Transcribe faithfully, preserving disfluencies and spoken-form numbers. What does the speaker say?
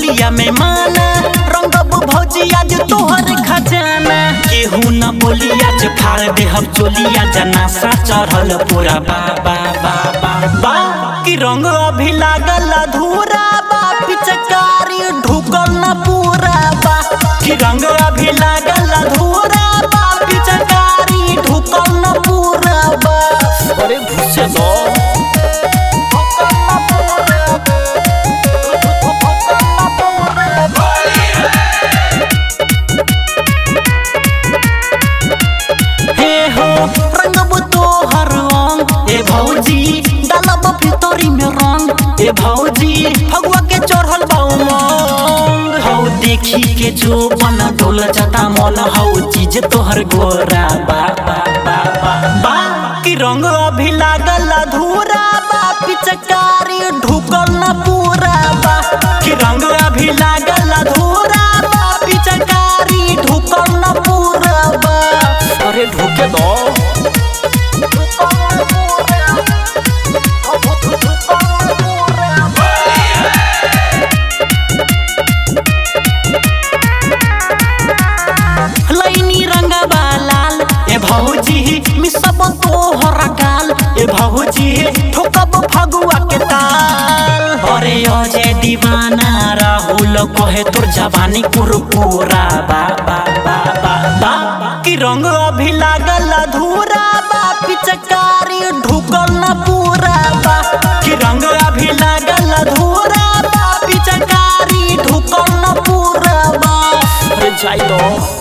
बतिया में माना रंगब भौजी आज तोहर खजाना केहू न बोली आज फाड़ दे हम चोलिया जनासा चढ़ल पूरा बा बा बा बा बा कि रंग अभी लागल अधूरा बा पिचकारी ढुकल न पूरा बा कि रंग अभी लागल अधूरा बा पिचकारी ढुकल न पूरा बा अरे घुसे दो रंगब तोहर रंग ए भौजी डालब भितरी में रंग ए भौजी फगुआ के चढ़ल बा उमंग हौ देखी के जो बन डोल जाता मन हौ चीज तोहर गोरा बा बा बा बा बा कि रंग अभी लागल अधूरा बा पिचकारी ढुकल न पूरा बा कि रंग अभी लागल अधूरा बा पिचकारी ढुकल न पूरा बा अरे ढुके दो लैनी रंगबा लाल ए भौजी मिसब तोहर गाल ए भौजी ठोकब फगुआ के ताल अरे अजय दीवाना राहुल कहे तोर जवानी कुरकुरा बा बा बा बा बा कि रंग अभी लागल अधूरा बा पिचकारी ढुकल न पूरा बा कि रंग अभी लागल अधूरा बा पिचकारी ढुकल न पूरा बा अरे जाई दो।